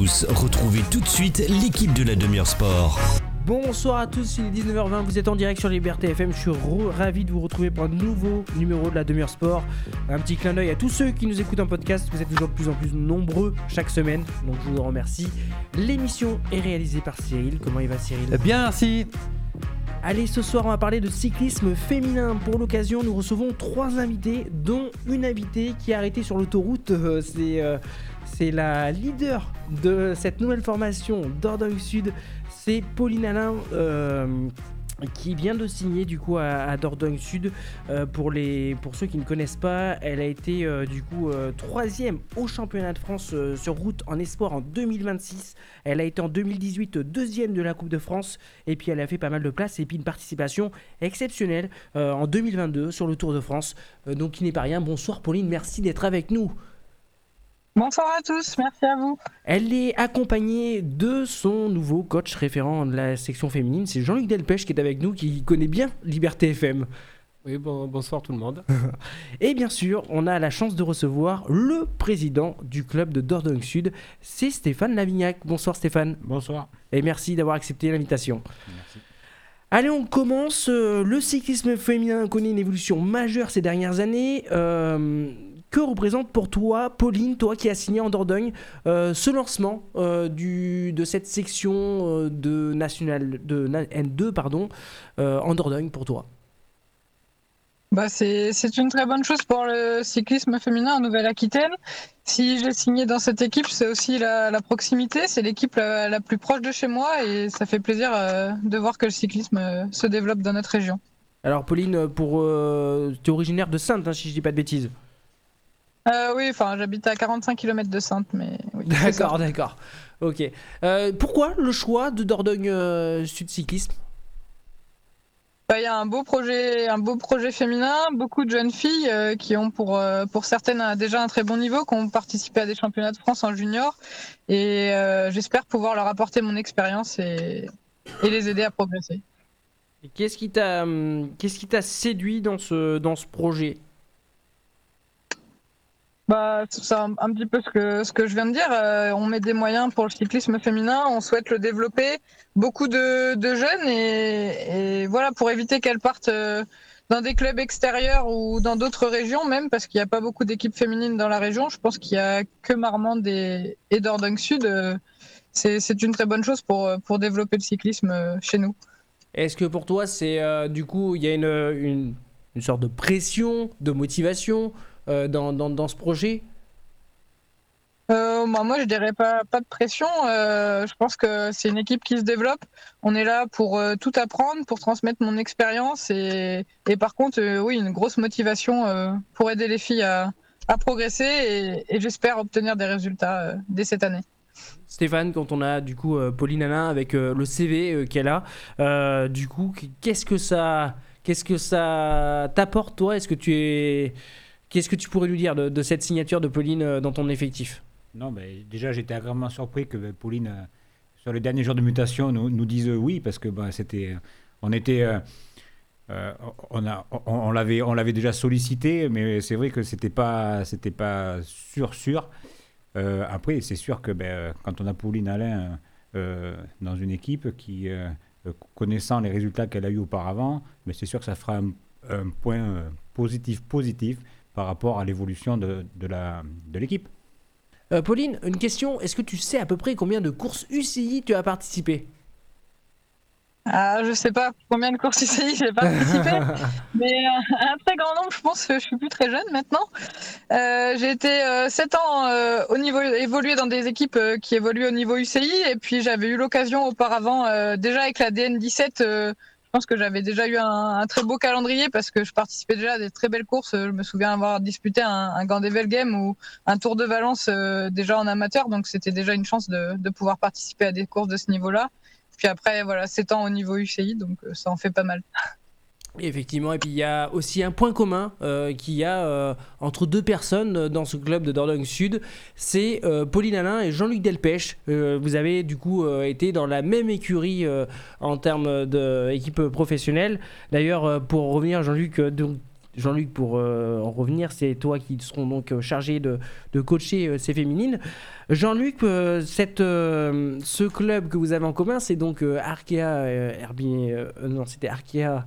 tous, retrouvez tout de suite l'équipe de la demi-heure sport. Bonsoir à tous, il est 19h20, vous êtes en direct sur Liberté FM, je suis ravi de vous retrouver pour un nouveau numéro de la demi-heure sport. Un petit clin d'œil à tous ceux qui nous écoutent en podcast, vous êtes toujours de plus en plus nombreux chaque semaine, donc je vous en remercie. L'émission est réalisée par Cyril, comment il va Cyril ? Bien, merci. Allez, ce soir on va parler de cyclisme féminin. Pour l'occasion, nous recevons 3 invités, dont une invitée qui a arrêté sur l'autoroute. C'est la leader de cette nouvelle formation Dordogne Sud. C'est Pauline Alain qui vient de signer du coup à Dordogne Sud. Pour ceux qui ne connaissent pas, elle a été troisième au championnat de France sur route en espoir en 2026. Elle a été en 2018 deuxième de la Coupe de France et puis elle a fait pas mal de places et puis une participation exceptionnelle en 2022 sur le Tour de France. Donc qui n'est pas rien. Bonsoir Pauline, merci d'être avec nous. Bonsoir à tous, merci à vous. Elle est accompagnée de son nouveau coach référent de la section féminine, c'est Jean-Luc Delpech qui est avec nous, qui connaît bien Liberté FM. Oui, bonsoir tout le monde. Et bien sûr, on a la chance de recevoir le président du club de Dordogne Sud, c'est Stéphane Lavignac. Bonsoir Stéphane. Bonsoir. Et merci d'avoir accepté l'invitation. Merci. Allez, on commence. Le cyclisme féminin connaît une évolution majeure ces dernières années. Que représente pour toi, Pauline, toi qui as signé en Dordogne, ce lancement de cette section de N2 en Dordogne pour toi ? C'est une très bonne chose pour le cyclisme féminin en Nouvelle-Aquitaine. Si j'ai signé dans cette équipe, c'est aussi la proximité, c'est l'équipe la plus proche de chez moi et ça fait plaisir de voir que le cyclisme se développe dans notre région. Alors Pauline, tu es originaire de Saintes, hein, si je dis pas de bêtises. Oui, j'habite à 45 km de Saintes, mais oui. D'accord. Ok. Pourquoi le choix de Dordogne Sud Cyclisme ? Il y a un beau projet féminin, beaucoup de jeunes filles qui ont pour certaines déjà un très bon niveau, qui ont participé à des championnats de France en junior, et j'espère pouvoir leur apporter mon expérience et les aider à progresser. Et qu'est-ce qui t'a séduit dans ce projet ? C'est un petit peu ce que je viens de dire. On met des moyens pour le cyclisme féminin, on souhaite le développer. Beaucoup de jeunes et voilà, pour éviter qu'elles partent dans des clubs extérieurs ou dans d'autres régions même, parce qu'il n'y a pas beaucoup d'équipes féminines dans la région. Je pense qu'il n'y a que Marmande et Dordogne Sud. C'est une très bonne chose pour développer le cyclisme chez nous. Est-ce que pour toi, il y a une sorte de pression, de motivation dans ce projet ? Moi, je dirais pas de pression. Je pense que c'est une équipe qui se développe. On est là pour tout apprendre, pour transmettre mon expérience et par contre, oui, une grosse motivation pour aider les filles à progresser et j'espère obtenir des résultats dès cette année. Stéphane, quand on a du coup Pauline Alain avec le CV qu'elle a, qu'est-ce que ça t'apporte toi ? Qu'est-ce que tu pourrais nous dire de cette signature de Pauline dans ton effectif ? Non, déjà j'étais agréablement surpris que Pauline, sur les derniers jours de mutation, nous dise oui, parce que on l'avait déjà sollicité, mais c'est vrai que c'était pas sûr. Après, c'est sûr que quand on a Pauline Alain dans une équipe qui, connaissant les résultats qu'elle a eu auparavant, mais c'est sûr que ça fera un point positif par rapport à l'évolution de l'équipe. Pauline, une question, est-ce que tu sais à peu près combien de courses UCI tu as participé ? Je sais pas combien de courses UCI j'ai participé, mais un très grand nombre, je pense que je suis plus très jeune maintenant. J'ai été 7 ans évolué dans des équipes qui évoluent au niveau UCI, et puis j'avais eu l'occasion auparavant, déjà avec la DN17, je pense que j'avais déjà eu un très beau calendrier parce que je participais déjà à des très belles courses. Je me souviens avoir disputé un Gand-Evelgem ou un Tour de Valence déjà en amateur, donc c'était déjà une chance de pouvoir participer à des courses de ce niveau-là. Puis après, voilà, 7 ans au niveau UCI, donc ça en fait pas mal. Effectivement, et puis il y a aussi un point commun qu'il y a entre deux personnes dans ce club de Dordogne Sud, c'est Pauline Alain et Jean-Luc Delpech. Vous avez du coup été dans la même écurie en termes d'équipe professionnelle. D'ailleurs, pour revenir, Jean-Luc, donc Jean-Luc, pour en revenir, c'est toi qui seront donc chargé de coacher ces féminines. Jean-Luc, ce club que vous avez en commun, c'est donc Arkea non, c'était Arkea.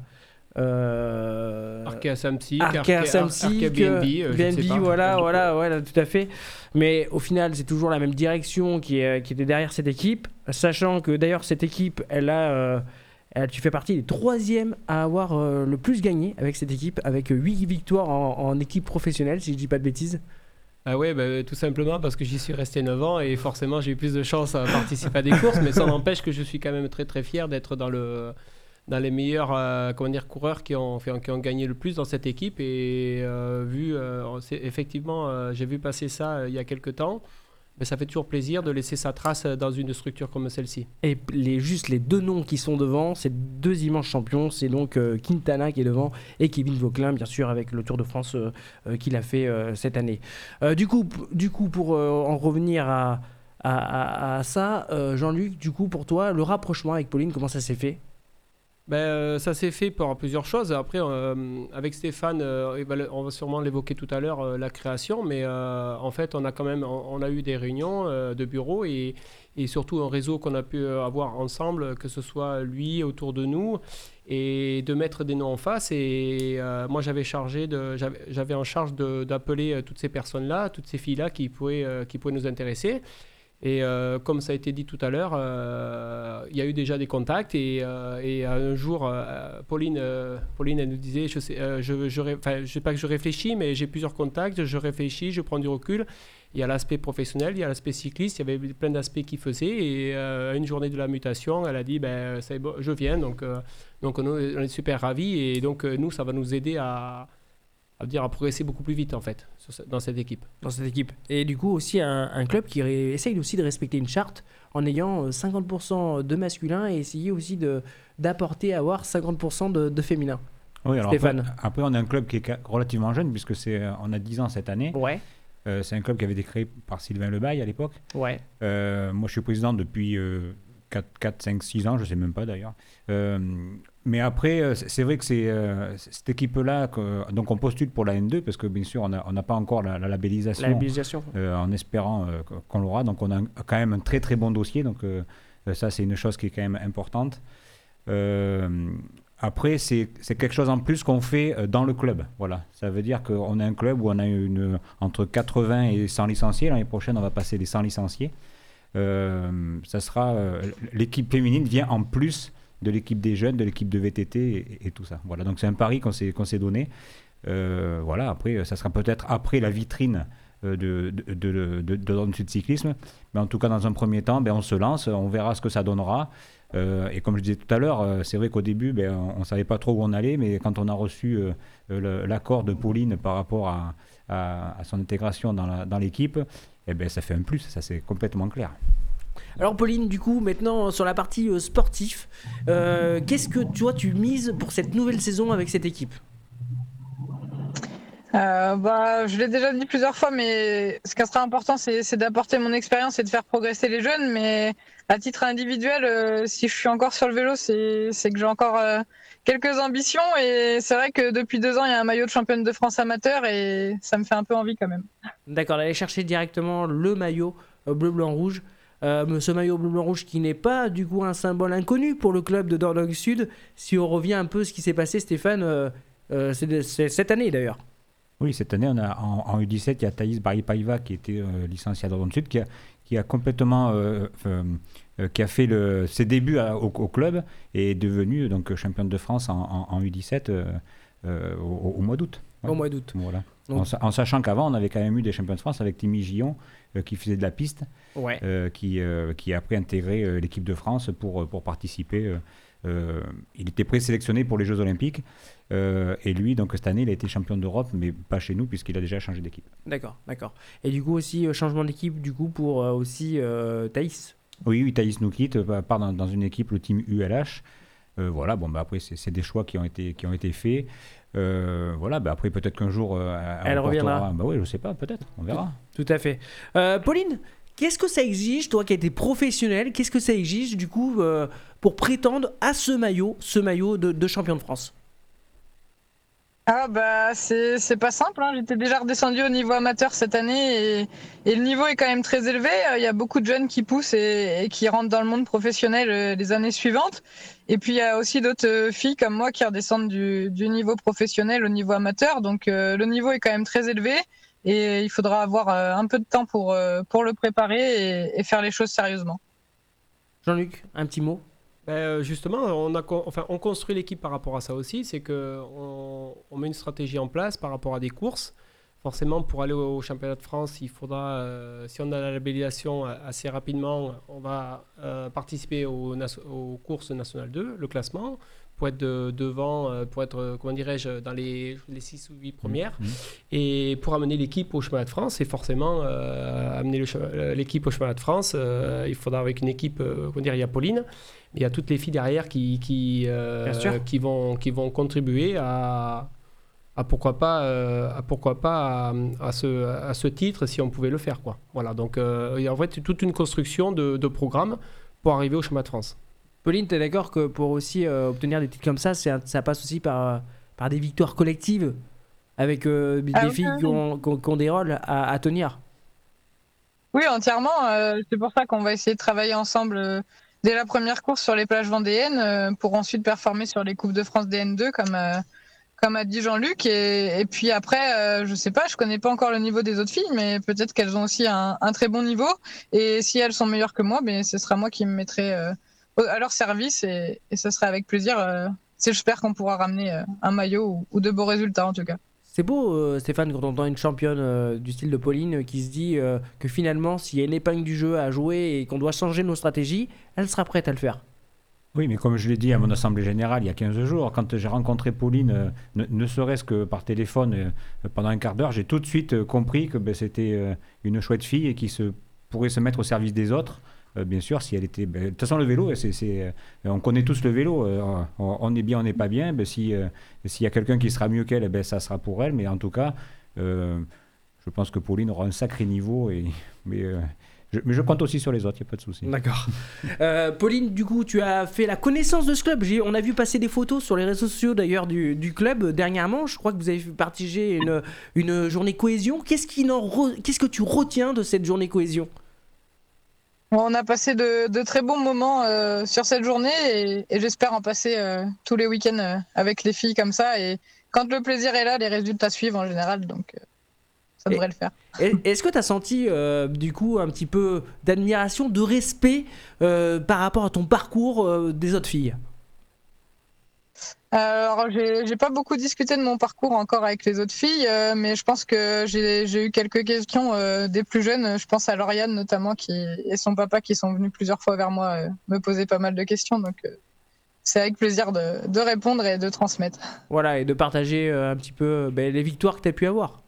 Arkea Samsic, Arkea BNB, BNB, voilà, tout à fait. Mais au final, c'est toujours la même direction qui était derrière cette équipe, sachant que d'ailleurs cette équipe, tu fais partie des 3e à avoir le plus gagné avec cette équipe, avec 8 victoires en équipe professionnelle, si je dis pas de bêtises. Ah ouais, tout simplement parce que j'y suis resté 9 ans et forcément j'ai eu plus de chance à participer à des courses, mais ça n'empêche que je suis quand même très très fier d'être dans les meilleurs coureurs qui ont gagné le plus dans cette équipe. Et effectivement, j'ai vu passer ça il y a quelques temps. Mais ça fait toujours plaisir de laisser sa trace dans une structure comme celle-ci. Et juste les 2 noms qui sont devant, c'est 2 immenses champions. C'est donc Quintana qui est devant et Kevin Vauquelin, bien sûr, avec le Tour de France qu'il a fait cette année. Du coup, pour en revenir à ça, Jean-Luc, du coup, pour toi, le rapprochement avec Pauline, comment ça s'est fait ? Ça s'est fait par plusieurs choses. Après, avec Stéphane, on va sûrement l'évoquer tout à l'heure, la création, mais en fait, on a eu des réunions de bureau et surtout un réseau qu'on a pu avoir ensemble, que ce soit lui autour de nous, et de mettre des noms en face. Et moi, j'avais en charge d'appeler toutes ces personnes-là, toutes ces filles-là qui pouvaient nous intéresser. Et comme ça a été dit tout à l'heure, il y a eu déjà des contacts et un jour, Pauline, elle nous disait, je sais pas que je réfléchis, mais j'ai plusieurs contacts, je réfléchis, je prends du recul. Il y a l'aspect professionnel, il y a l'aspect cycliste, il y avait plein d'aspects qui faisaient. Et à une journée de la mutation, elle a dit, c'est bon, je viens. Donc on est super ravis et donc nous, ça va nous aider à progresser beaucoup plus vite en fait dans cette équipe. Et du coup aussi un club qui essaye aussi de respecter une charte en ayant 50% de masculin et essayer aussi d'apporter à avoir 50% de féminin. Oui, alors Stéphane. après on a un club qui est relativement jeune puisque on a 10 ans cette année. Ouais. C'est un club qui avait été créé par Sylvain Lebaille à l'époque. Ouais. Moi je suis président depuis 4, 5, 6 ans, je ne sais même pas d'ailleurs. Mais après, c'est vrai que c'est cette équipe-là, donc on postule pour la N2 parce que bien sûr on n'a pas encore la labellisation, en espérant qu'on l'aura. Donc on a quand même un très très bon dossier, donc ça c'est une chose qui est quand même importante. Après, c'est quelque chose en plus qu'on fait dans le club. Voilà. Ça veut dire qu'on a un club où on a entre 80 et 100 licenciés. L'année prochaine, on va passer les 100 licenciés. Ça sera l'équipe féminine vient en plus de l'équipe des jeunes, de l'équipe de VTT et tout ça. Voilà, donc c'est un pari qu'on s'est donné. Voilà, après, ça sera peut-être après la vitrine de Dordogne Sud Cyclisme, mais en tout cas dans un premier temps, on se lance, on verra ce que ça donnera. Et comme je disais tout à l'heure, c'est vrai qu'au début, on ne savait pas trop où on allait, mais quand on a reçu l'accord de Pauline par rapport à son intégration dans l'équipe, ça fait un plus, ça c'est complètement clair. Alors Pauline, du coup, maintenant sur la partie sportif, qu'est-ce que tu mises pour cette nouvelle saison avec cette équipe ? Je l'ai déjà dit plusieurs fois, mais ce qui sera important, c'est d'apporter mon expérience et de faire progresser les jeunes. Mais à titre individuel, si je suis encore sur le vélo, c'est que j'ai encore quelques ambitions. Et c'est vrai que depuis 2 ans, il y a un maillot de championne de France amateur et ça me fait un peu envie quand même. D'accord, d'aller chercher directement le maillot bleu-blanc-rouge. Ce maillot bleu-blanc-rouge qui n'est pas du coup un symbole inconnu pour le club de Dordogne Sud. Si on revient un peu à ce qui s'est passé, Stéphane, c'est cette année d'ailleurs. Oui, cette année, on a en U17, il y a Thaïs Barry-Paiva qui était licenciée à Dordogne Sud, qui a complètement qui a fait ses débuts au club et est devenue donc championne de France en U17 au mois d'août. Ouais. Au mois d'août. Voilà. Donc, en sachant qu'avant, on avait quand même eu des champions de France avec Timmy Gillon qui faisait de la piste, ouais. Qui a après intégré l'équipe de France pour participer. Il était présélectionné pour les Jeux Olympiques et lui, donc cette année, il a été champion d'Europe, mais pas chez nous puisqu'il a déjà changé d'équipe. D'accord. Et du coup aussi changement d'équipe du coup pour aussi Thaïs. Oui, Thaïs nous quitte, part dans une équipe, le team ULH. Voilà, après c'est des choix qui ont été faits. Voilà, après peut-être qu'un jour elle reviendra. Oui, je sais pas, peut-être, on verra. Tout à fait. Pauline, qu'est-ce que ça exige, toi qui as été professionnel, qu'est-ce que ça exige du coup pour prétendre à ce maillot de champion de France ? Ah bah c'est pas simple, hein. J'étais déjà redescendu au niveau amateur cette année et le niveau est quand même très élevé. Il y a beaucoup de jeunes qui poussent et qui rentrent dans le monde professionnel les années suivantes. Et puis il y a aussi d'autres filles comme moi qui redescendent du niveau professionnel au niveau amateur. Donc le niveau est quand même très élevé et il faudra avoir un peu de temps pour le préparer et faire les choses sérieusement. Jean-Luc, un petit mot. Justement, on construit l'équipe par rapport à ça aussi. C'est qu'on met une stratégie en place par rapport à des courses. Forcément, pour aller au championnat de France, il faudra, si on a la labellisation assez rapidement, on va participer aux courses nationales 2, le classement, pour être devant, pour être, comment dirais-je, dans les 6 ou 8 premières. Et pour amener l'équipe au championnat de France, et forcément, amener l'équipe au championnat de France, il faudra avec une équipe, comment dire, il y a Pauline, mais il y a toutes les filles derrière qui vont contribuer à pourquoi pas à ce titre si on pouvait le faire, quoi. Voilà, donc il y a en fait toute une construction de programme pour arriver au championnat de France. Pauline, tu es d'accord que pour aussi obtenir des titres comme ça, ça passe aussi par des victoires collectives avec des filles qui ont des rôles à tenir? Oui, entièrement. C'est pour ça qu'on va essayer de travailler ensemble dès la première course sur les plages vendéennes pour ensuite performer sur les Coupes de France DN2 comme a dit Jean-Luc. Et puis après, je sais pas, je connais pas encore le niveau des autres filles, mais peut-être qu'elles ont aussi un très bon niveau. Et si elles sont meilleures que moi, ben, ce sera moi qui me mettrai à leur service et ce sera avec plaisir. J'espère qu'on pourra ramener un maillot ou de beaux résultats en tout cas. C'est beau, Stéphane, quand on entend une championne du style de Pauline qui se dit que finalement, s'il y a une épingle du jeu à jouer et qu'on doit changer nos stratégies, elle sera prête à le faire. Oui, mais comme je l'ai dit à mon assemblée générale il y a 15 jours, quand j'ai rencontré Pauline, ne serait-ce que par téléphone pendant un quart d'heure, j'ai tout de suite compris que c'était une chouette fille et qui pourrait se mettre au service des autres. Bien sûr, si elle était. De toute façon, le vélo, on connaît tous le vélo. On est bien, on n'est pas bien. S'il y a quelqu'un qui sera mieux qu'elle, ça sera pour elle. Mais en tout cas, je pense que Pauline aura un sacré niveau. Mais je compte aussi sur les autres, il n'y a pas de souci. D'accord. Pauline, du coup, tu as fait la connaissance de ce club. On a vu passer des photos sur les réseaux sociaux d'ailleurs du club dernièrement. Je crois que vous avez partagé une journée cohésion. Qu'est-ce que tu retiens de cette journée cohésion ? On a passé de très bons moments sur cette journée et j'espère en passer tous les week-ends avec les filles comme ça. Et quand le plaisir est là, les résultats suivent en général, donc ça devrait le faire. Est-ce que tu as senti du coup un petit peu d'admiration, de respect par rapport à ton parcours des autres filles ? Alors, j'ai pas beaucoup discuté de mon parcours encore avec les autres filles, mais je pense que j'ai eu quelques questions des plus jeunes. Je pense à Lauriane notamment et son papa qui sont venus plusieurs fois vers moi me poser pas mal de questions. Donc, c'est avec plaisir de répondre et de transmettre. Voilà, et de partager un petit peu les victoires que tu as pu avoir.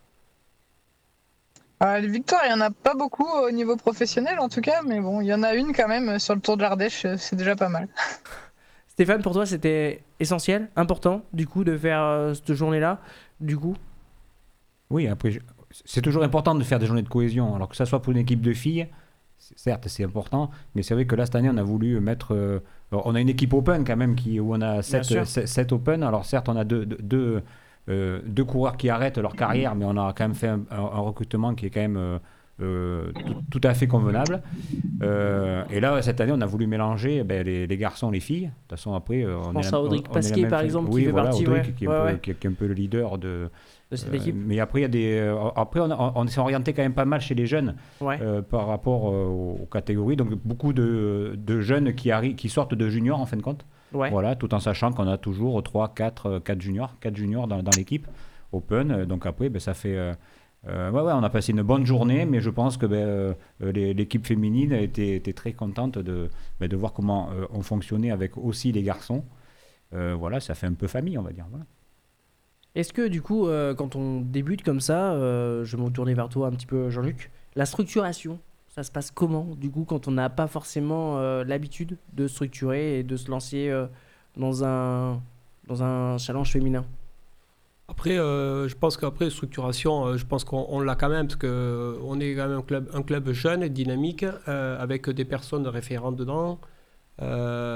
Les victoires, il n'y en a pas beaucoup au niveau professionnel en tout cas, mais bon, il y en a une quand même sur le Tour de l'Ardèche, c'est déjà pas mal. Stéphane, pour toi, c'était essentiel, important, du coup, de faire cette journée-là, du coup ? Oui, après, c'est toujours important de faire des journées de cohésion. Alors que ça soit pour une équipe de filles, certes, c'est important, mais c'est vrai que là, cette année, on a voulu mettre... on a une équipe open quand même, où on a 7 open. Alors certes, on a deux coureurs qui arrêtent leur carrière, mais on a quand même fait un recrutement qui est quand même... tout à fait convenable. Et là, cette année, on a voulu mélanger les garçons, les filles. De toute façon, après, je pense à Audric Pasquier, par exemple, qui fait partie. Audric, qui est un peu le leader de cette équipe. Mais après, après on s'est orienté quand même pas mal chez les jeunes par rapport aux catégories. Donc, beaucoup de jeunes qui sortent de juniors, en fin de compte. Voilà, tout en sachant qu'on a toujours 4 juniors dans l'équipe open. Donc, après, ça fait... on a passé une bonne journée, mais je pense que l'équipe féminine était très contente de voir comment on fonctionnait avec aussi les garçons. Voilà, ça fait un peu famille, on va dire. Voilà. Est-ce que du coup, quand on débute comme ça, je vais me retourner vers toi un petit peu, Jean-Luc, la structuration, ça se passe comment, du coup, quand on n'a pas forcément l'habitude de structurer et de se lancer dans un challenge féminin ? Après, je pense qu'après structuration, je pense qu'on l'a quand même, parce qu'on est quand même un club jeune, dynamique, avec des personnes référentes dedans.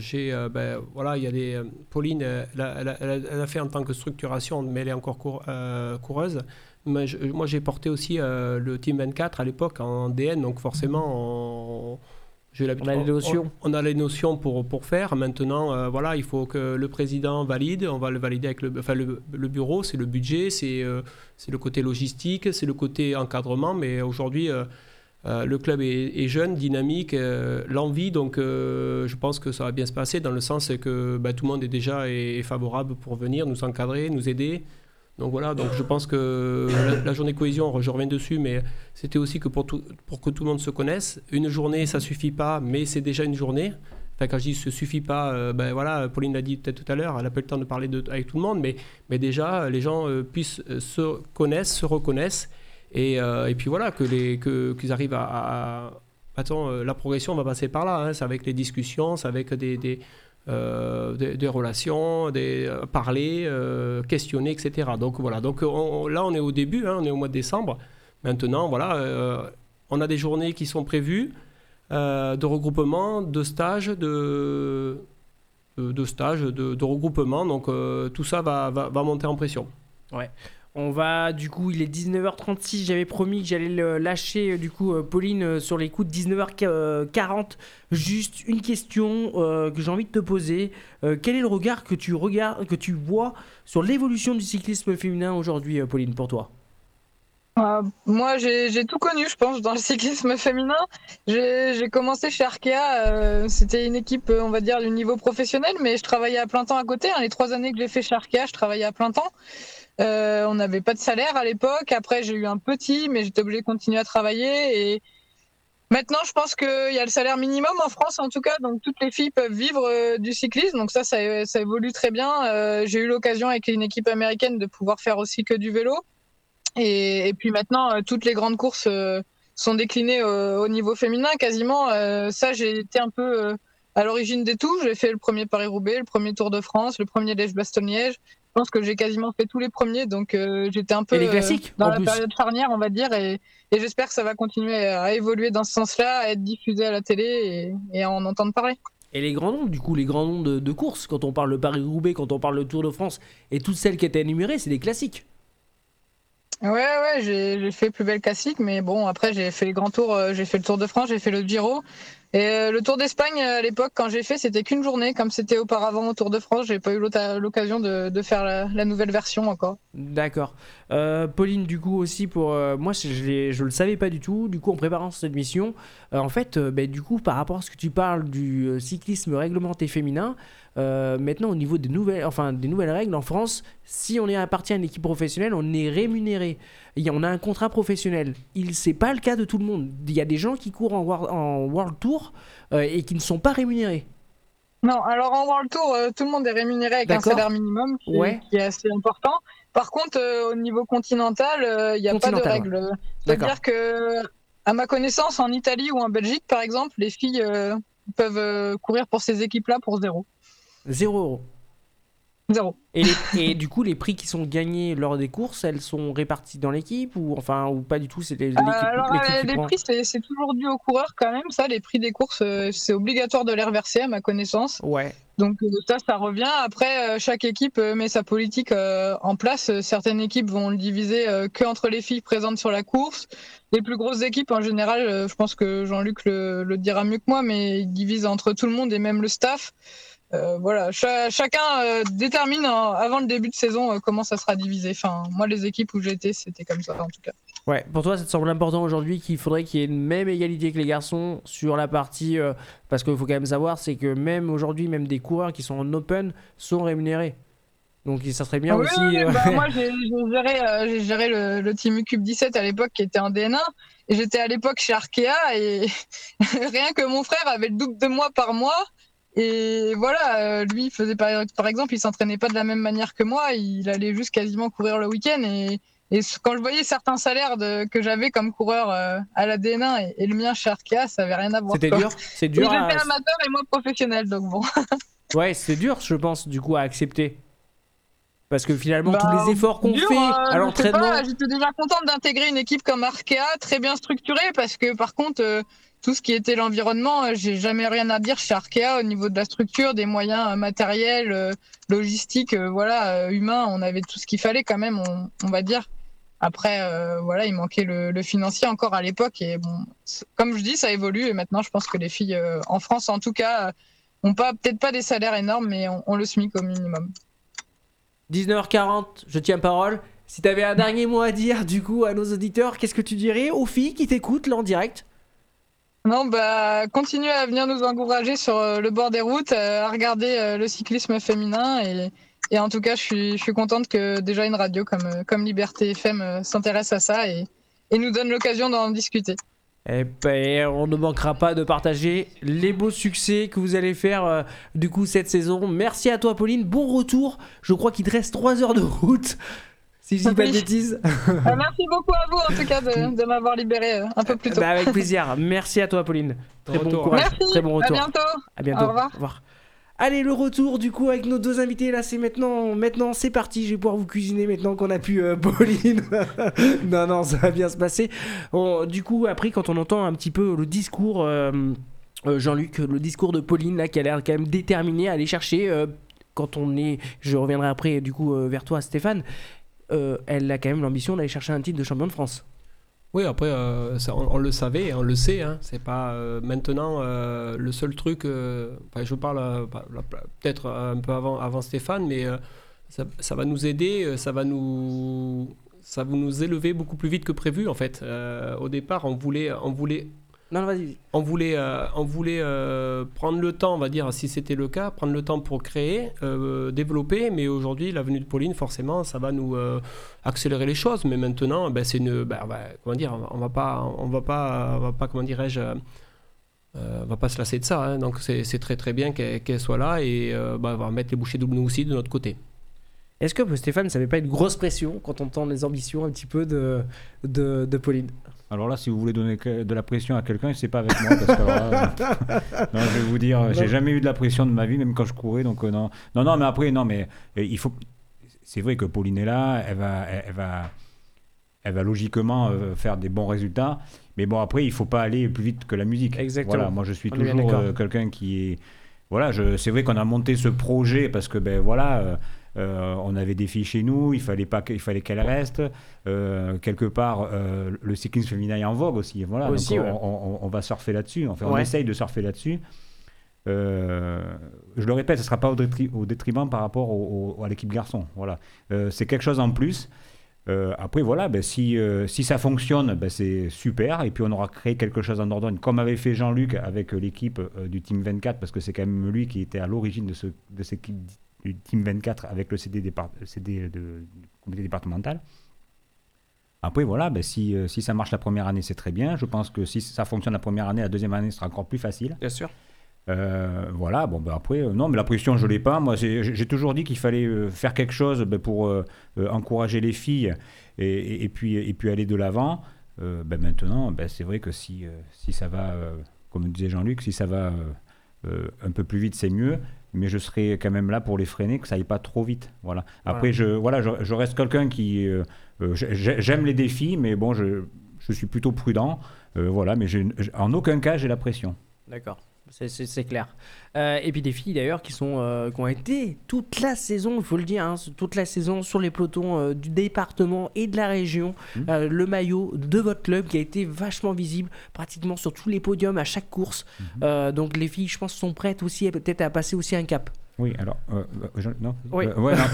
voilà, il y a des Pauline, elle a fait en tant que structuration, mais elle est encore coureuse. Moi, j'ai porté aussi le Team 24 à l'époque en DN, donc forcément, j'ai l'habitude. On a les notions. On a les notions pour faire. Maintenant, voilà, il faut que le président valide. On va le valider avec le bureau. C'est le budget, c'est le côté logistique, c'est le côté encadrement. Mais aujourd'hui, le club est jeune, dynamique, l'envie. Donc, je pense que ça va bien se passer dans le sens que tout le monde est favorable pour venir nous encadrer, nous aider. Donc voilà, donc je pense que la journée cohésion, je reviens dessus, mais c'était aussi que pour que tout le monde se connaisse. Une journée, ça suffit pas, mais c'est déjà une journée. Enfin, quand je dis ça suffit pas, voilà, Pauline l'a dit peut-être tout à l'heure, elle n'a pas eu le temps de parler avec tout le monde, mais déjà, les gens puissent se connaissent, se reconnaissent, et puis voilà, qu'ils arrivent à attends, la progression va passer par là, hein, c'est avec les discussions, c'est avec des relations, parler, questionner, etc. Donc voilà, donc là on est au début, hein, on est au mois de décembre. Maintenant, voilà, on a des journées qui sont prévues de regroupement, de stages, de regroupement. Donc tout ça va monter en pression. Ouais. On va, du coup, il est 19h36, j'avais promis que j'allais le lâcher, du coup, Pauline, sur les coups de 19h40. Juste une question que j'ai envie de te poser. Quel est le regard que tu vois sur l'évolution du cyclisme féminin aujourd'hui, Pauline, pour toi ? Moi, j'ai tout connu, je pense, dans le cyclisme féminin. J'ai commencé chez Arkea, c'était une équipe, on va dire, du niveau professionnel, mais je travaillais à plein temps à côté. Hein. Les 3 années que j'ai fait chez Arkea, je travaillais à plein temps. On n'avait pas de salaire à l'époque. Après, j'ai eu un petit, mais j'étais obligée de continuer à travailler. Et maintenant, je pense qu'il y a le salaire minimum en France, en tout cas. Donc, toutes les filles peuvent vivre du cyclisme. Donc, ça évolue très bien. J'ai eu l'occasion avec une équipe américaine de pouvoir faire aussi que du vélo. Et puis maintenant, toutes les grandes courses sont déclinées au niveau féminin quasiment. Ça, j'ai été un peu à l'origine des tout. J'ai fait le premier Paris-Roubaix, le premier Tour de France, le premier Liège-Bastogne-Liège. Je pense que j'ai quasiment fait tous les premiers, donc j'étais un peu les classiques, dans en la plus. période charnière, on va dire, et j'espère que ça va continuer à évoluer dans ce sens-là, à être diffusé à la télé et à en entendre parler. Et les grands noms, du coup, les grands noms de courses, quand on parle de Paris-Roubaix, quand on parle de Tour de France, et toutes celles qui étaient énumérées, c'est des classiques. Ouais, j'ai fait plus belle classique, mais bon, après j'ai fait les grands tours, j'ai fait le Tour de France, j'ai fait le Giro. Et le Tour d'Espagne, à l'époque, quand j'ai fait, c'était qu'une journée, comme c'était auparavant au Tour de France. J'ai pas eu l'occasion de faire la nouvelle version encore. D'accord. Pauline, du coup, aussi, pour moi, je le savais pas du tout. Du coup, en préparant cette émission, en fait, du coup, par rapport à ce que tu parles du cyclisme réglementé féminin, maintenant, au niveau des nouvelles règles en France, si on appartient à une équipe professionnelle, on est rémunéré. On a un contrat professionnel. C'est pas le cas de tout le monde. Il y a des gens qui courent en World Tour et qui ne sont pas rémunérés. Non, alors en World Tour, tout le monde est rémunéré avec un salaire minimum qui est assez important. Par contre, au niveau continental, il n'y a pas de règles. Ouais. C'est-à-dire que, à ma connaissance, en Italie ou en Belgique, par exemple, les filles peuvent courir pour ces équipes-là pour 0. 0 €. 0. Et du coup, les prix qui sont gagnés lors des courses, elles sont réparties dans l'équipe ou pas du tout, c'est l'équipe les prix, c'est toujours dû aux coureurs quand même. Ça, les prix des courses, c'est obligatoire de les reverser à ma connaissance. Ouais. Donc ça revient. Après, chaque équipe met sa politique en place. Certaines équipes vont le diviser que entre les filles présentes sur la course. Les plus grosses équipes, en général, je pense que Jean-Luc le dira mieux que moi, mais ils divisent entre tout le monde et même le staff. Voilà, chacun détermine avant le début de saison comment ça sera divisé. Enfin, moi, les équipes où j'étais, c'était comme ça en tout cas. Ouais, pour toi, ça te semble important aujourd'hui qu'il faudrait qu'il y ait une même égalité que les garçons sur la partie. Parce qu'il faut quand même savoir, c'est que même aujourd'hui, même des coureurs qui sont en open sont rémunérés. Donc ça serait bien aussi. Moi, j'ai géré le team UCUB 17 à l'époque qui était en DN1. Et j'étais à l'époque chez Arkea et rien que mon frère avait le double de moi par mois. Et voilà, lui, il faisait par exemple, il s'entraînait pas de la même manière que moi, il allait juste quasiment courir le week-end. Et quand je voyais certains salaires que j'avais comme coureur à la DN1 et le mien chez Arkea, ça avait rien à voir. C'était dur. C'est dur. J'étais amateur et moi professionnel, donc bon. Ouais, c'est dur, je pense, du coup, à accepter. Parce que finalement, tous les efforts qu'on fait à l'entraînement. J'étais déjà contente d'intégrer une équipe comme Arkea, très bien structurée, parce que par contre. tout ce qui était l'environnement, j'ai jamais rien à dire chez Arkea au niveau de la structure, des moyens matériels, logistiques, humains. On avait tout ce qu'il fallait quand même, on va dire. Après, il manquait le financier encore à l'époque. Et bon, comme je dis, ça évolue. Et maintenant, je pense que les filles, en France en tout cas, ont peut-être pas des salaires énormes, mais ont le SMIC au minimum. 19h40, je tiens parole. Si tu avais un dernier mot à dire du coup à nos auditeurs, qu'est-ce que tu dirais aux filles qui t'écoutent là en direct? Non, continuez à venir nous encourager sur le bord des routes, à regarder le cyclisme féminin. Et en tout cas, je suis contente que déjà une radio comme Liberté FM s'intéresse à ça et nous donne l'occasion d'en discuter. Eh ben, on ne manquera pas de partager les beaux succès que vous allez faire du coup cette saison. Merci à toi Pauline, bon retour. Je crois qu'il te reste 3 heures de route, si je dis pas de bêtises. Merci beaucoup à vous en tout cas de m'avoir libéré un peu plus tôt. Avec plaisir, merci à toi Pauline. Très bon courage, merci, très bon retour. À bientôt. Au revoir. Allez, le retour du coup avec nos 2 invités là, c'est maintenant c'est parti, je vais pouvoir vous cuisiner maintenant qu'on a pu Pauline. non, ça va bien se passer. Du coup, après quand on entend un petit peu le discours Jean-Luc, le discours de Pauline là qui a l'air quand même déterminée à aller chercher je reviendrai après du coup vers toi Stéphane, elle a quand même l'ambition d'aller chercher un titre de champion de France. Oui, après, on le savait, on le sait. Hein, c'est pas maintenant le seul truc. Je parle peut-être un peu avant Stéphane, mais ça va nous aider, ça va nous élever beaucoup plus vite que prévu. En fait, au départ, on voulait. Non, vas-y. On voulait prendre le temps, on va dire, si c'était le cas, prendre le temps pour créer, développer. Mais aujourd'hui, la venue de Pauline, forcément, ça va nous accélérer les choses. Mais maintenant, comment dire, on va pas, comment dirais-je, on va pas se lasser de ça. Hein. Donc c'est très très bien qu'elle soit là et on va mettre les bouchées doubles nous aussi de notre côté. Est-ce que Stéphane, ça n'avait pas une grosse pression quand on entend les ambitions un petit peu de Pauline? Alors là, si vous voulez donner de la pression à quelqu'un, c'est pas avec moi. Parce que non, je vais vous dire, j'ai jamais eu de la pression de ma vie, même quand je courais. Donc non. Mais après, il faut. C'est vrai que Pauline est là, elle va logiquement faire des bons résultats. Mais bon, après, il faut pas aller plus vite que la musique. Exactement. Voilà, moi, je suis toujours quelqu'un qui est. Voilà, c'est vrai qu'on a monté ce projet parce que on avait des filles chez nous, il fallait qu'elles restent. Quelque part, le cyclisme féminin est en vogue aussi. Voilà, aussi, donc on va surfer là-dessus. Enfin, on essaye de surfer là-dessus. Je le répète, ce ne sera pas au détriment par rapport à l'équipe garçon. Voilà. C'est quelque chose en plus. Après, voilà, si ça fonctionne, c'est super. Et puis, on aura créé quelque chose en Dordogne, comme avait fait Jean-Luc avec l'équipe du Team 24, parce que c'est quand même lui qui était à l'origine de cette équipe du Team 24 avec le CD du comité départemental. Après, voilà, si ça marche la première année, c'est très bien. Je pense que si ça fonctionne la première année, la deuxième année sera encore plus facile. Bien sûr. Voilà, après, non, mais la pression, je ne l'ai pas. Moi, j'ai toujours dit qu'il fallait faire quelque chose pour encourager les filles et puis aller de l'avant. Maintenant, c'est vrai que si ça va, comme disait Jean-Luc, si ça va un peu plus vite, c'est mieux. Mais je serai quand même là pour les freiner, que ça aille pas trop vite. Voilà. Après, je reste quelqu'un qui... j'aime les défis, mais bon, je suis plutôt prudent. Voilà, mais en aucun cas, j'ai la pression. D'accord. C'est clair. Et puis des filles d'ailleurs qui ont été toute la saison, il faut le dire, toute la saison sur les pelotons du département et de la région. Le maillot de votre club qui a été vachement visible pratiquement sur tous les podiums à chaque course. Donc les filles, je pense, sont prêtes aussi peut-être à passer aussi un cap. Oui, alors... non. Oui.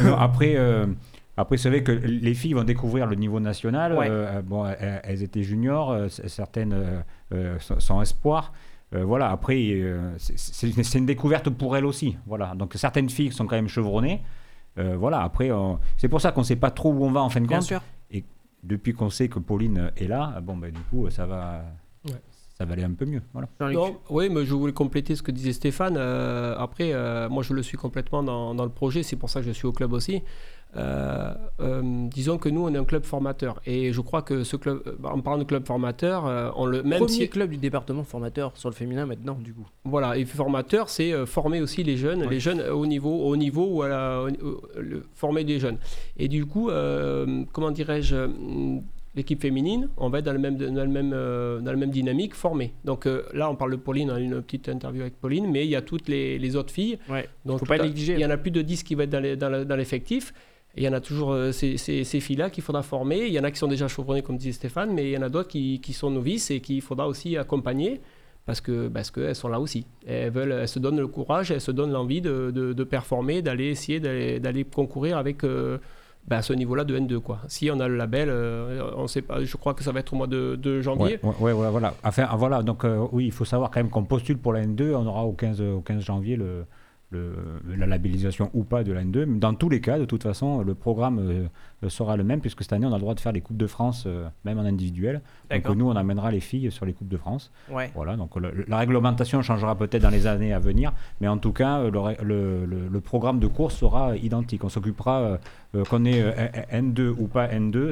Après, c'est vrai que les filles vont découvrir le niveau national. Ouais. Elles étaient juniors, certaines sont espoirs. Voilà, après, c'est une découverte pour elles aussi. Voilà. Donc, certaines filles sont quand même chevronnées. Voilà, après, c'est pour ça qu'on ne sait pas trop où on va en fin de compte. Bien sûr. Et depuis qu'on sait que Pauline est là, du coup, ça va aller un peu mieux. Voilà. Oui, mais je voulais compléter ce que disait Stéphane. Après, moi, je le suis complètement dans le projet. C'est pour ça que je suis au club aussi. Disons que nous on est un club formateur et je crois que ce club, en parlant de club formateur, premier club du département formateur sur le féminin maintenant du coup. Voilà, et formateur c'est former aussi les jeunes au niveau ou former des jeunes. Et du coup, comment dirais-je, l'équipe féminine, on va être dans la même dynamique, formée. Donc là, on parle de Pauline, on a une petite interview avec Pauline, mais il y a toutes les autres filles. Ouais. Donc Faut pas négliger. il y en a plus de 10 qui vont être dans l'effectif. Et il y en a toujours ces filles-là qu'il faudra former. Il y en a qui sont déjà chevronnées, comme disait Stéphane, mais il y en a d'autres qui sont novices et qu'il faudra aussi accompagner parce qu'elles sont là aussi. Elles se donnent le courage, elles se donnent l'envie de performer, d'aller concourir avec ce niveau-là de N2, quoi. Si on a le label, on sait pas, je crois que ça va être au mois de janvier. Ouais, voilà. Enfin, voilà, donc oui, il faut savoir quand même qu'on postule pour la N2, on aura au 15 janvier la labellisation ou pas de la N2. Mais dans tous les cas, de toute façon, le programme sera le même, puisque cette année, on a le droit de faire les Coupes de France, même en individuel. D'accord. Donc nous, on amènera les filles sur les Coupes de France. Ouais. Voilà, donc la réglementation changera peut-être dans les années à venir, mais en tout cas, le programme de course sera identique. On s'occupera, qu'on ait N2 ou pas N2,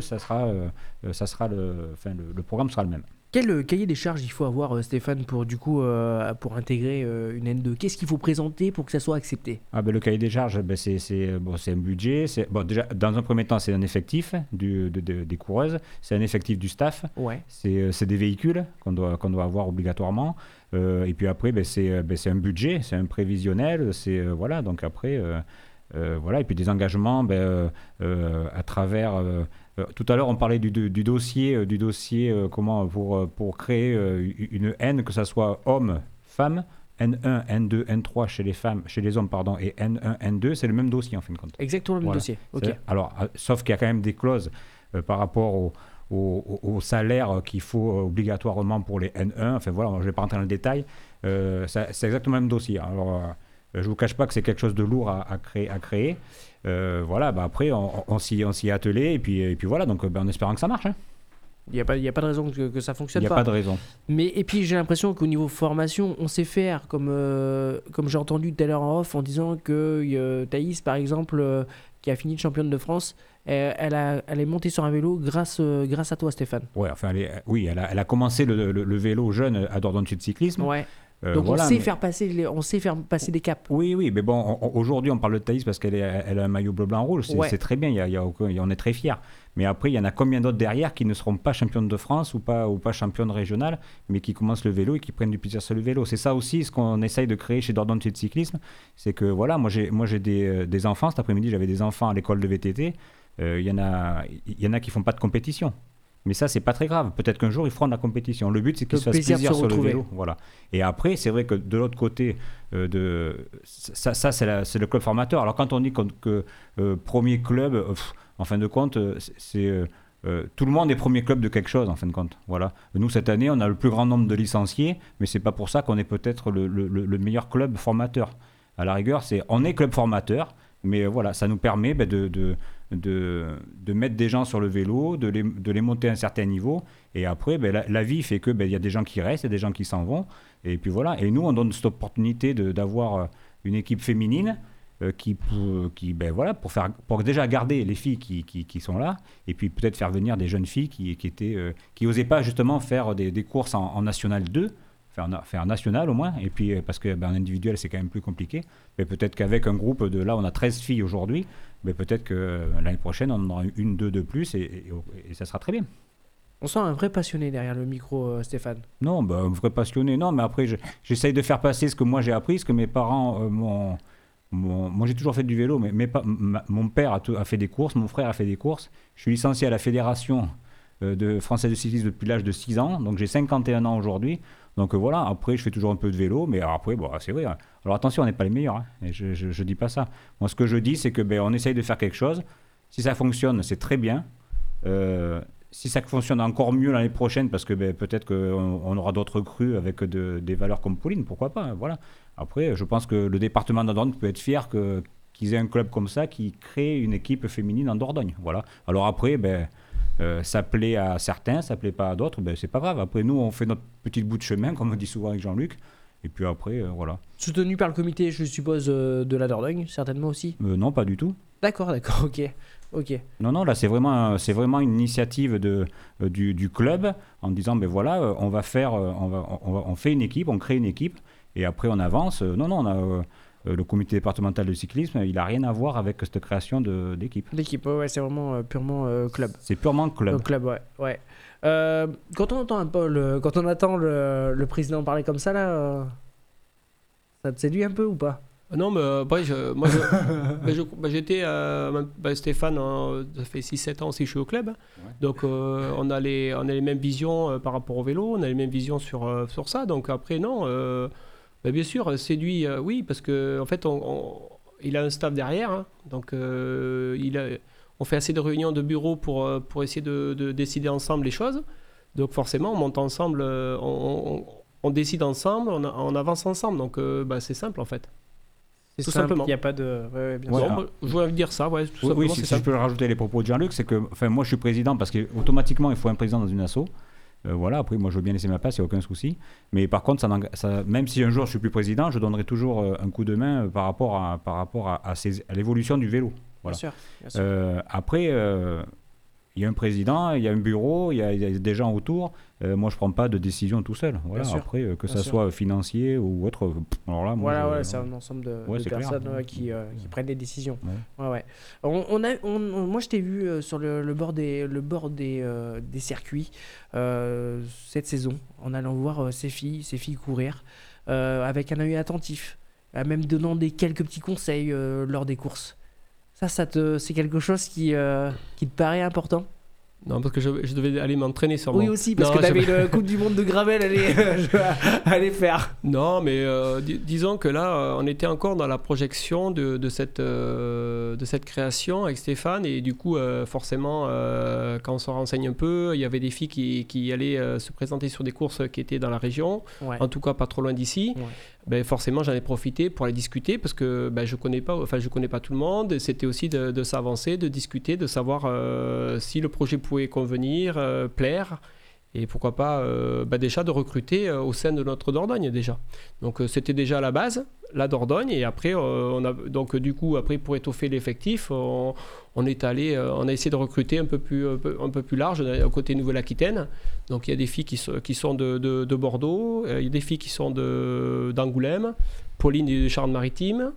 le programme sera le même. Quel cahier des charges il faut avoir, Stéphane, pour intégrer une N2 ? Qu'est-ce qu'il faut présenter pour que ça soit accepté ? Le cahier des charges, c'est un budget. Déjà, dans un premier temps, c'est un effectif des coureuses, c'est un effectif du staff, Ouais. c'est des véhicules qu'on doit avoir obligatoirement. Et puis après, c'est un budget, c'est un prévisionnel. Voilà, donc après, voilà, et puis des engagements à travers. Tout à l'heure, on parlait du dossier, comment pour créer une N, que ça soit homme, femme, N1, N2, N3 chez les femmes, chez les hommes, pardon, et N1, N2, c'est le même dossier en fin de compte. Exactement le même Voilà. dossier. Ok. Alors, sauf qu'il y a quand même des clauses par rapport au salaire qu'il faut obligatoirement pour les N1. Enfin voilà, je ne vais pas rentrer dans le détail. C'est exactement le même dossier. Alors, je ne vous cache pas que c'est quelque chose de lourd à créer. Voilà, après, on s'y est attelé, et puis voilà, donc en espérant que ça marche. Hein. Il n'y a pas de raison que ça Il fonctionne n'y a pas de raison. Et puis j'ai l'impression qu'au niveau formation, on sait faire, comme j'ai entendu tout à l'heure en off, en disant que Thaïs, par exemple, qui a fini de championne de France, elle est montée sur un vélo grâce à toi, Stéphane. Ouais, enfin, elle a commencé le vélo jeune à Dordogne Sud Cyclisme. Ouais. Donc voilà, on sait faire passer des caps. Oui, mais bon, aujourd'hui on parle de Thaïs parce elle a un maillot bleu-blanc-rouge, c'est très bien, on est très fiers. Mais après, il y en a combien d'autres derrière qui ne seront pas championnes de France ou pas championnes régionales, mais qui commencent le vélo et qui prennent du plaisir sur le vélo. C'est ça aussi ce qu'on essaye de créer chez Dordogne Sud Cyclisme, c'est que voilà, moi j'ai des enfants, cet après-midi j'avais des enfants à l'école de VTT, il y en a qui font pas de compétition. Mais ça, c'est pas très grave. Peut-être qu'un jour, ils feront de la compétition. Le but, c'est qu'ils se fassent plaisir sur le vélo. Voilà. Et après, c'est vrai que de l'autre côté, ça c'est le club formateur. Alors, quand on dit que premier club, en fin de compte, tout le monde est premier club de quelque chose, en fin de compte. Voilà. Nous, cette année, on a le plus grand nombre de licenciés, mais c'est pas pour ça qu'on est peut-être le meilleur club formateur. À la rigueur, on est club formateur, mais voilà, ça nous permet de mettre des gens sur le vélo, de les monter à un certain niveau, et après la vie fait que y a des gens qui restent, il y a des gens qui s'en vont, et puis voilà, et nous on donne cette opportunité d'avoir une équipe féminine pour déjà garder les filles qui sont là, et puis peut-être faire venir des jeunes filles qui osaient pas justement faire des courses en National 2, faire un national au moins, et puis parce que en individuel c'est quand même plus compliqué, mais peut-être qu'avec un groupe là on a 13 filles aujourd'hui, mais peut-être que l'année prochaine on en aura deux de plus, et ça sera très bien. On sent un vrai passionné derrière le micro, Stéphane. Non, un vrai passionné, non, mais après j'essaye de faire passer ce que moi j'ai appris, ce que mes parents moi j'ai toujours fait du vélo, mais mon père a fait des courses, mon frère a fait des courses, je suis licencié à la fédération de française de cyclisme depuis l'âge de 6 ans, donc j'ai 51 ans aujourd'hui. Donc voilà, après je fais toujours un peu de vélo, mais après c'est vrai. Hein. Alors attention, on n'est pas les meilleurs, hein, et je dis pas ça. Moi ce que je dis, c'est que on essaye de faire quelque chose. Si ça fonctionne, c'est très bien. Si ça fonctionne encore mieux l'année prochaine, parce que peut-être qu'on aura d'autres crues avec des valeurs comme Pauline, pourquoi pas. Voilà. Après, je pense que le département de Dordogne peut être fier qu'ils aient un club comme ça qui crée une équipe féminine en Dordogne. Voilà. Alors après, ça plaît à certains, ça plaît pas à d'autres, c'est pas grave. Après, nous, on fait notre petit bout de chemin, comme on dit souvent avec Jean-Luc, et puis après, voilà. Soutenu par le comité, je suppose, de la Dordogne, certainement aussi. Non, pas du tout. D'accord, ok. Non, là, c'est vraiment une initiative du club, en disant, on fait une équipe, on crée une équipe, et après, on avance. Non, le comité départemental de cyclisme, il n'a rien à voir avec cette création d'équipe. L'équipe, ouais, c'est vraiment purement club. C'est purement club. Club, ouais. Quand on entend quand on attend le président parler comme ça, là, ça te séduit un peu ou pas? Non, mais après, j'étais Stéphane, ça fait 6-7 ans aussi que je suis au club. Ouais. Donc, on a les mêmes visions par rapport au vélo, on a les mêmes visions sur ça. Donc, après, non, bien sûr, séduit, oui, parce qu'en fait, il a un staff derrière. Hein, donc, on fait assez de réunions de bureau pour essayer de décider ensemble les choses. Donc, forcément, on monte ensemble, on décide ensemble, on avance ensemble. Donc, c'est simple, en fait. C'est tout simple, simplement. Il n'y a pas de. Ouais, bien Ouais, sûr. Non, je voulais dire ça, ouais, tout simplement. Oui, c'est si je peux rajouter les propos de Jean-Luc, c'est que moi je suis président parce qu'automatiquement il faut un président dans une asso. Voilà, après moi je veux bien laisser ma place, il n'y a aucun souci. Mais par contre, même si un jour je suis plus président, je donnerai toujours un coup de main par rapport à l'évolution du vélo. Voilà. Bien sûr. Après, il y a un président, il y a un bureau, il y a des gens autour. Moi, je ne prends pas de décision tout seul. Voilà. Après, que ça soit financier ou autre. Alors là, moi, c'est un ensemble de c'est personnes qui prennent des décisions. Ouais. Moi, je t'ai vu sur le bord des circuits cette saison, en allant voir ces filles courir avec un œil attentif, même donnant quelques petits conseils lors des courses. C'est quelque chose qui te paraît important? Non, parce que je devais aller m'entraîner sur Oui, aussi, parce que tu avais une Coupe du Monde de gravel à aller faire. Non, mais disons que là, on était encore dans la projection de cette création avec Stéphane. Et du coup, forcément, quand on se renseigne un peu, il y avait des filles qui allaient se présenter sur des courses qui étaient dans la région, en tout cas pas trop loin d'ici. Ouais. Ben, forcément, j'en ai profité pour aller discuter parce que je connais pas tout le monde. C'était aussi de s'avancer, de discuter, de savoir si le projet pouvait convenir, plaire. Et pourquoi pas déjà de recruter au sein de notre Dordogne déjà. Donc c'était déjà la base, la Dordogne, et après après pour étoffer l'effectif, on a essayé de recruter un peu plus large côté Nouvelle-Aquitaine. Donc il y a des filles qui sont de Bordeaux, il y a des filles qui sont d'Angoulême, Pauline de Charente-Maritime,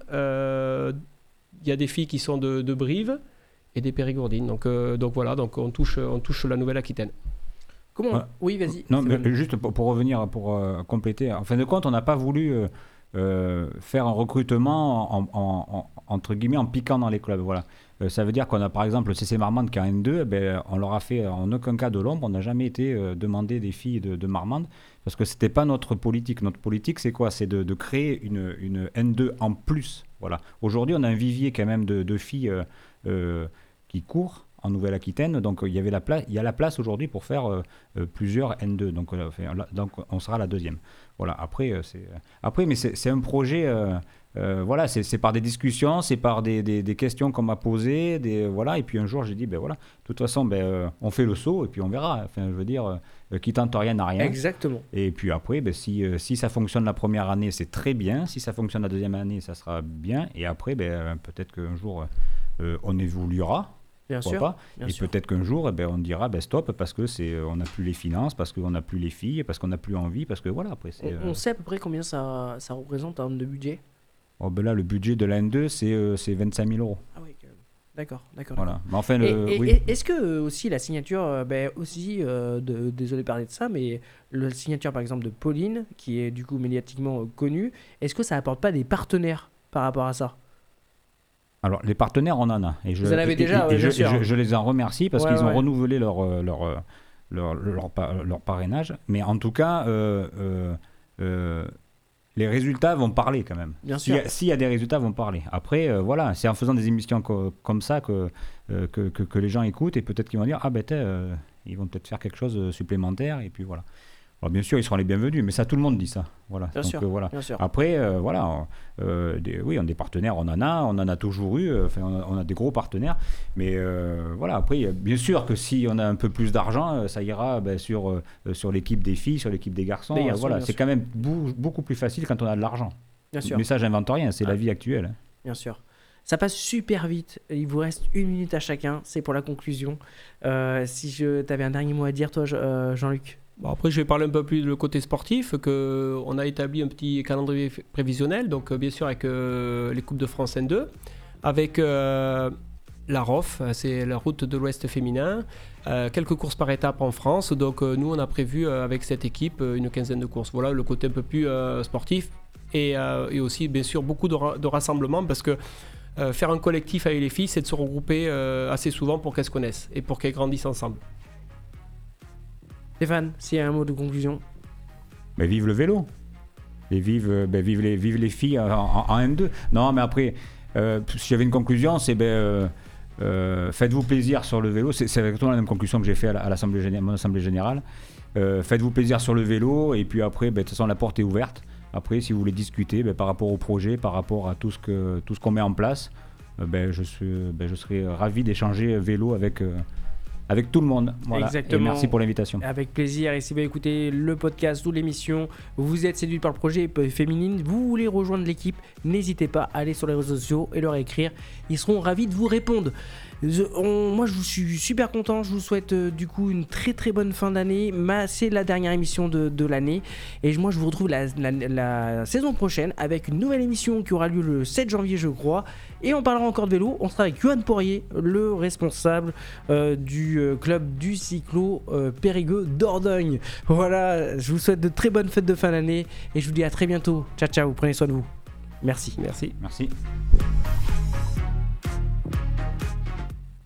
il y a des filles qui sont de Brive et des Périgourdines. Donc voilà, donc on touche la Nouvelle-Aquitaine. Comment Oui, vas-y. Non, mais juste pour revenir, pour compléter. En fin de compte, on n'a pas voulu faire un recrutement entre guillemets en piquant dans les clubs. Voilà. Ça veut dire qu'on a par exemple le CC Marmande qui a un N2, on leur a fait en aucun cas de l'ombre. On n'a jamais été demandé des filles de Marmande parce que c'était pas notre politique. Notre politique, c'est quoi? C'est de créer une N2 en plus. Voilà. Aujourd'hui, on a un vivier quand même de filles qui courent en Nouvelle-Aquitaine, donc il y a la place aujourd'hui pour faire plusieurs N2, donc on sera la deuxième. Voilà. Après, mais c'est un projet. Voilà, c'est par des discussions, c'est par des questions qu'on m'a posées, voilà. Et puis un jour, j'ai dit, voilà, de toute façon, on fait le saut et puis on verra. Enfin, je veux dire, qui tente rien n'a rien. Exactement. Et puis après, si ça fonctionne la première année, c'est très bien. Si ça fonctionne la deuxième année, ça sera bien. Et après, peut-être qu'un jour, on évoluera. Bien sûr. Et peut-être qu'un jour, on dira stop parce que on n'a plus les finances, parce qu'on n'a plus les filles, parce qu'on n'a plus envie, parce que voilà. Après, on sait à peu près combien ça représente en termes de budget? Là, le budget de la N2, c'est 25 000 euros. Ah oui, d'accord. Voilà. Mais enfin, oui. Est-ce que aussi la signature, désolé de parler de ça, mais la signature par exemple de Pauline, qui est du coup médiatiquement connue, est-ce que ça apporte pas des partenaires par rapport à ça? Alors, les partenaires, on en a. Et vous en avez déjà, je les en remercie parce qu'ils ont renouvelé leur parrainage. Mais en tout cas, les résultats vont parler quand même. Bien sûr. S'il y a des résultats, vont parler. Après, voilà, c'est en faisant des émissions comme ça que les gens écoutent et peut-être qu'ils vont dire ils vont peut-être faire quelque chose supplémentaire. Et puis voilà. Alors, bien sûr, ils seront les bienvenus, mais ça, tout le monde dit ça. Voilà. Bien sûr. Bien sûr. Après, voilà, oui, on a des partenaires, on en a toujours eu, on a des gros partenaires, mais voilà, après, bien sûr que si on a un peu plus d'argent, ça ira sur l'équipe des filles, sur l'équipe des garçons. Voilà, c'est quand même beaucoup plus facile quand on a de l'argent. Bien sûr. Mais ça, j'invente rien, c'est la vie actuelle. Bien sûr. Ça passe super vite, il vous reste 1 minute à chacun, c'est pour la conclusion. Si tu avais un dernier mot à dire, toi, Jean-Luc. Bon, après, je vais parler un peu plus du côté sportif, on a établi un petit calendrier prévisionnel, donc bien sûr avec les Coupes de France N2, avec la ROF, c'est la route de l'Ouest féminin, quelques courses par étapes en France, donc nous on a prévu avec cette équipe une quinzaine de courses. Voilà le côté un peu plus sportif et aussi bien sûr beaucoup de rassemblements parce que faire un collectif avec les filles, c'est de se regrouper assez souvent pour qu'elles se connaissent et pour qu'elles grandissent ensemble. Stéphane, s'il y a un mot de conclusion. Vive le vélo. Et vive les filles en N2. Non, mais après, si j'avais une conclusion, c'est faites-vous plaisir sur le vélo. C'est exactement la même conclusion que j'ai fait à mon assemblée générale. Faites-vous plaisir sur le vélo. Et puis après, de toute façon, la porte est ouverte. Après, si vous voulez discuter par rapport au projet, par rapport à tout ce qu'on met en place, je serai ravi d'échanger vélo avec tout le monde. Voilà. Exactement. Et merci pour l'invitation. Avec plaisir. Et si vous écoutez le podcast ou l'émission, vous êtes séduit par le projet féminine, vous voulez rejoindre l'équipe, n'hésitez pas à aller sur les réseaux sociaux et leur écrire. Ils seront ravis de vous répondre. Moi, je suis super content. Je vous souhaite du coup une très très bonne fin d'année. C'est la dernière émission de l'année. Et moi, je vous retrouve la saison prochaine avec une nouvelle émission qui aura lieu le 7 janvier, je crois. Et on parlera encore de vélo. On sera avec Johan Poirier, le responsable du club du cyclo Périgueux Dordogne. Voilà, je vous souhaite de très bonnes fêtes de fin d'année. Et je vous dis à très bientôt. Ciao, ciao. Prenez soin de vous. Merci. Merci. Merci.